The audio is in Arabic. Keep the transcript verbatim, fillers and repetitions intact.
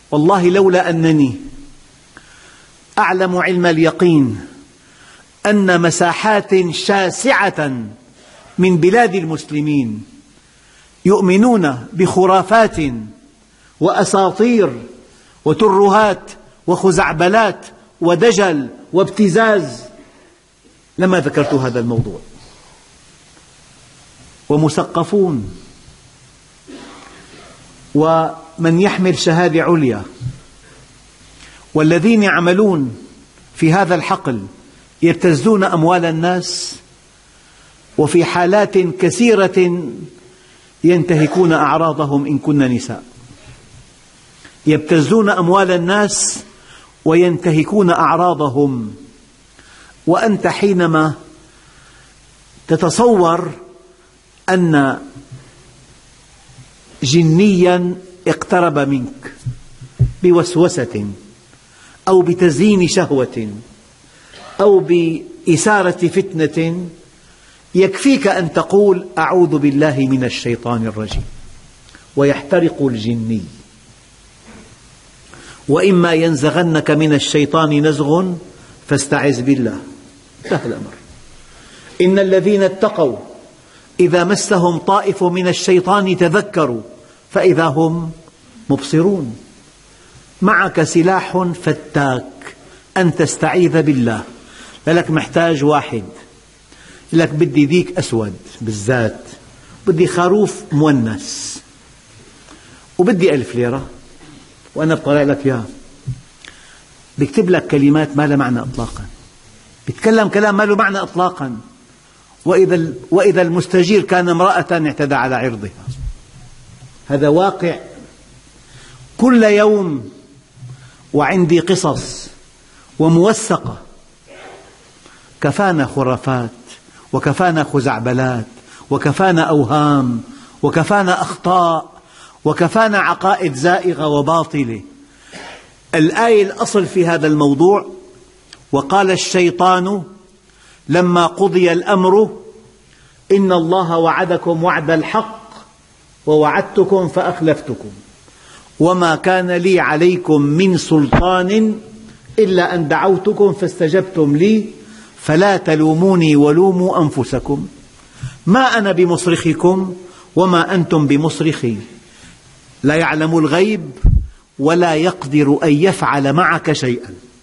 والله لولا أنني أعلم علم اليقين أن مساحات شاسعة من بلاد المسلمين يؤمنون بخرافات وأساطير وترهات وخزعبلات ودجل وابتزاز لما ذكرت هذا الموضوع. ومثقفون ومن يحمل شهادة عليا والذين يعملون في هذا الحقل يبتزون أموال الناس، وفي حالات كثيرة ينتهكون أعراضهم إن كن نساء، يبتزون أموال الناس وينتهكون أعراضهم. وأنت حينما تتصور أن جنيا اقترب منك بوسوسة أو بتزيين شهوة أو بإثارة فتنة، يكفيك أن تقول أعوذ بالله من الشيطان الرجيم ويحترق الجني. وإما ينزغنك من الشيطان نزغ فاستعذ بالله. انتهى الأمر. إن الذين اتقوا إذا مسهم طائف من الشيطان تذكروا فإذا هم مبصرون. معك سلاح فتاك أن تستعيذ بالله. لك محتاج واحد، لك بدي ديك أسود بالذات، بدي خروف مونس، وبدي ألف ليرة، وأنا بطلع لك إياه. بيكتب لك كلمات ما لها معنى إطلاقا، بيتكلم كلام ما له معنى إطلاقا. وإذا وإذا المستجير كان امرأة اعتدى على عرضها. هذا واقع كل يوم، وعندي قصص وموثقة. كفانا خرافات، وكفانا خزعبلات، وكفانا أوهام، وكفانا أخطاء، وكفانا عقائد زائغة وباطلة. الآية الأصل في هذا الموضوع: وقال الشيطان لما قضي الأمر إن الله وعدكم وعد الحق ووعدتكم فأخلفتكم وما كان لي عليكم من سلطان إلا أن دعوتكم فاستجبتم لي فلا تلوموني ولوموا أنفسكم ما أنا بمصرخكم وما أنتم بمصرخي. لا يعلم الغيب ولا يقدر أن يفعل معك شيئا.